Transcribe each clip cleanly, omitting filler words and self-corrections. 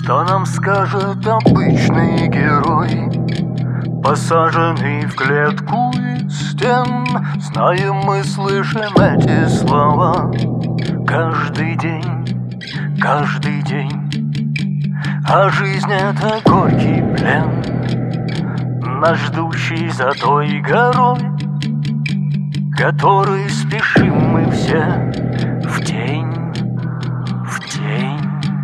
Что нам скажет обычный герой, посаженный в клетку из стен? Знаем мы, слышим эти слова каждый день, каждый день. А жизнь — это горький плен, нас ждущий за той горой, которой спешим мы все в тень, в тень.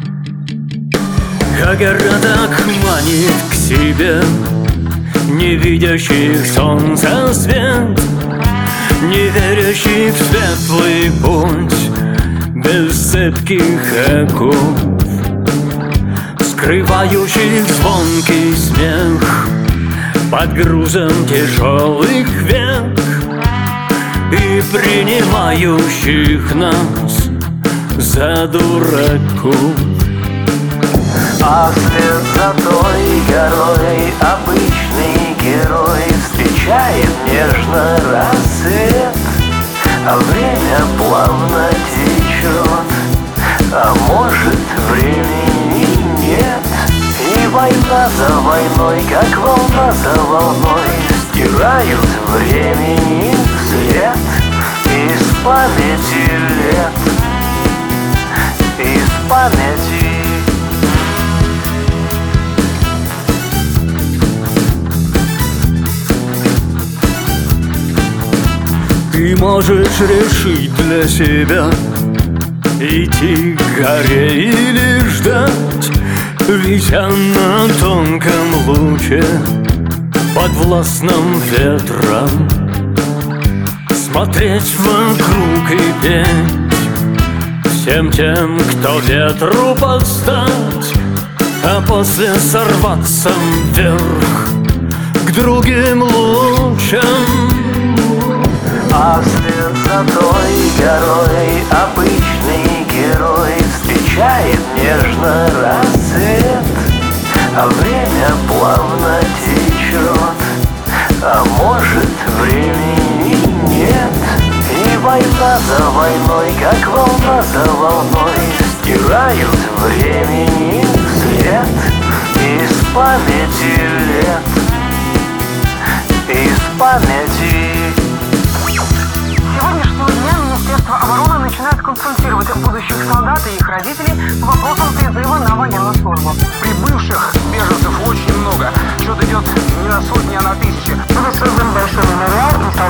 А городок манит к себе не видящих солнца свет, не верящих в светлый путь без цепких оков, скрывающих звонкий смех под грузом тяжелых век и принимающих нас за дураков. А вслед за той горой обычный герой встречает нежно рассвет, а время плавно течет, а может времени нет. И война за войной, как волна за волной, стирают времени след из памяти лет, из памяти. Ты можешь решить для себя идти к горе или ждать, вися на тонком луче подвластным ветром, смотреть вокруг и петь всем тем, кто ветру подстать, а после сорваться вверх к другим лучам. А вслед за той горой обычный герой встречает нежно рассвет, а время плавно течет, а может времени нет. И война за войной, как волна за волной, стирают времени след из памяти лет, из памяти. Сегодняшнего дня Министерство обороны начинает консультировать будущих солдат и их родителей по вопросам призыва на военную службу. Прибывших беженцев очень много. Счет идет не на сотни, а на тысячи. Будет создан большой мемориал